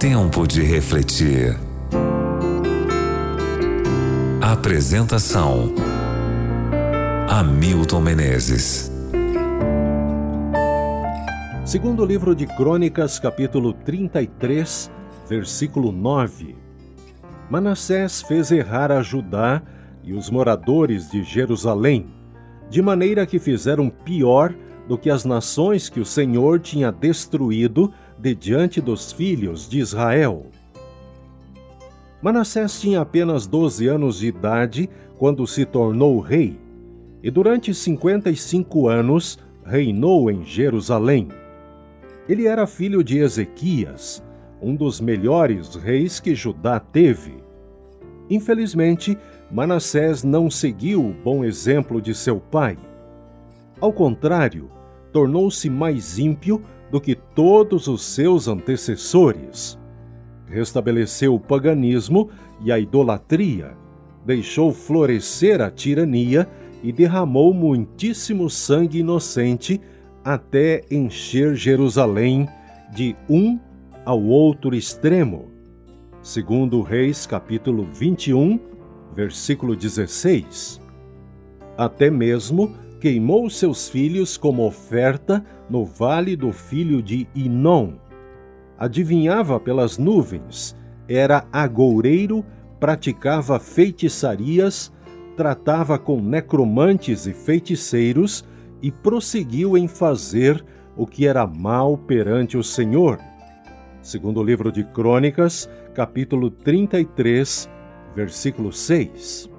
Tempo de refletir. Apresentação: Hamilton Menezes. Segundo livro de Crônicas, capítulo 33, versículo 9. Manassés fez errar a Judá e os moradores de Jerusalém, de maneira que fizeram pior do que as nações que o Senhor tinha destruído de diante dos filhos de Israel. Manassés tinha apenas 12 anos de idade quando se tornou rei, e durante 55 anos reinou em Jerusalém. Ele era filho de Ezequias, um dos melhores reis que Judá teve. Infelizmente, Manassés não seguiu o bom exemplo de seu pai. Ao contrário, tornou-se mais ímpio do que todos os seus antecessores. Restabeleceu o paganismo e a idolatria, deixou florescer a tirania e derramou muitíssimo sangue inocente até encher Jerusalém de um ao outro extremo. Segundo Reis, capítulo 21, versículo 16. Até mesmo queimou seus filhos como oferta no vale do filho de Inom. Adivinhava pelas nuvens, era agoureiro, praticava feitiçarias, tratava com necromantes e feiticeiros e prosseguiu em fazer o que era mal perante o Senhor. Segundo o livro de Crônicas, capítulo 33, versículo 6.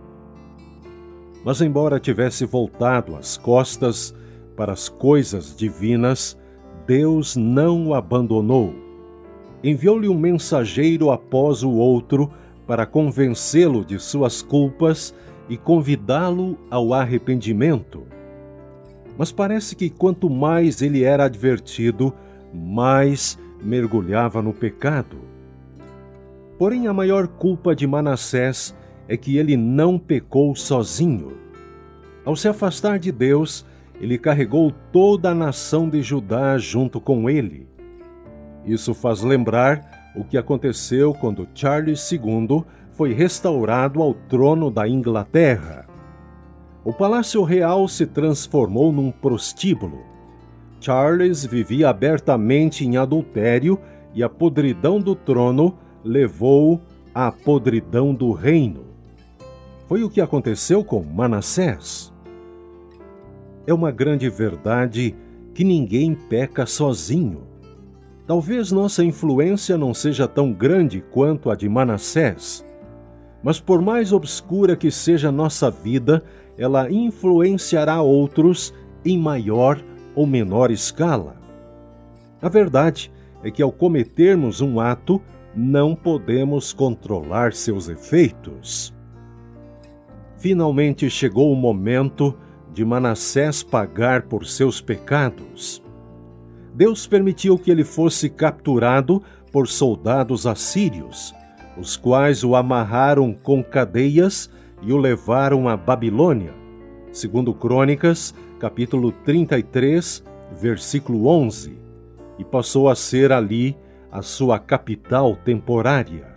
Mas embora tivesse voltado as costas para as coisas divinas, Deus não o abandonou. Enviou-lhe um mensageiro após o outro para convencê-lo de suas culpas e convidá-lo ao arrependimento. Mas parece que quanto mais ele era advertido, mais mergulhava no pecado. Porém, a maior culpa de Manassés é que ele não pecou sozinho. Ao se afastar de Deus, ele carregou toda a nação de Judá junto com ele. Isso faz lembrar o que aconteceu quando Charles II foi restaurado ao trono da Inglaterra. O Palácio Real se transformou num prostíbulo. Charles vivia abertamente em adultério e a podridão do trono levou à podridão do reino. Foi o que aconteceu com Manassés. É uma grande verdade que ninguém peca sozinho. Talvez nossa influência não seja tão grande quanto a de Manassés, mas por mais obscura que seja nossa vida, ela influenciará outros em maior ou menor escala. A verdade é que ao cometermos um ato, não podemos controlar seus efeitos. Finalmente chegou o momento de Manassés pagar por seus pecados. Deus permitiu que ele fosse capturado por soldados assírios, os quais o amarraram com cadeias e o levaram à Babilônia. Segundo Crônicas, capítulo 33, versículo 11, e passou a ser ali a sua capital temporária.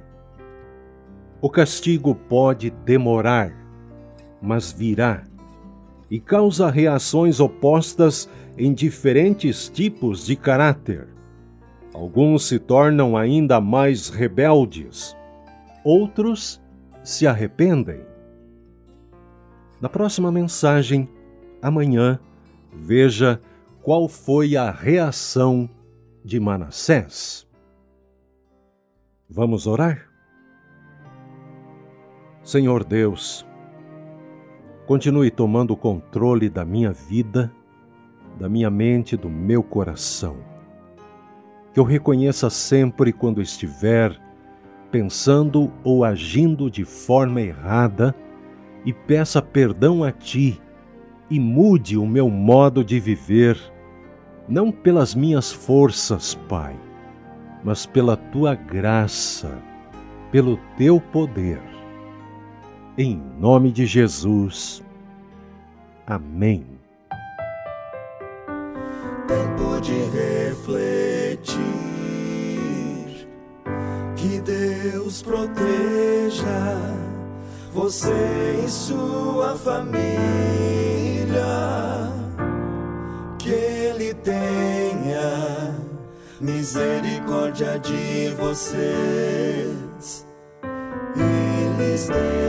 O castigo pode demorar, mas virá, e causa reações opostas em diferentes tipos de caráter. Alguns se tornam ainda mais rebeldes, outros se arrependem. Na próxima mensagem, amanhã, veja qual foi a reação de Manassés. Vamos orar? Senhor Deus, continue tomando o controle da minha vida, da minha mente, do meu coração. Que eu reconheça sempre quando estiver pensando ou agindo de forma errada e peça perdão a Ti e mude o meu modo de viver, não pelas minhas forças, Pai, mas pela Tua graça, pelo Teu poder. Em nome de Jesus. Amém. Tempo de refletir, Deus proteja você e sua família, que Ele tenha misericórdia de vocês e lhes dê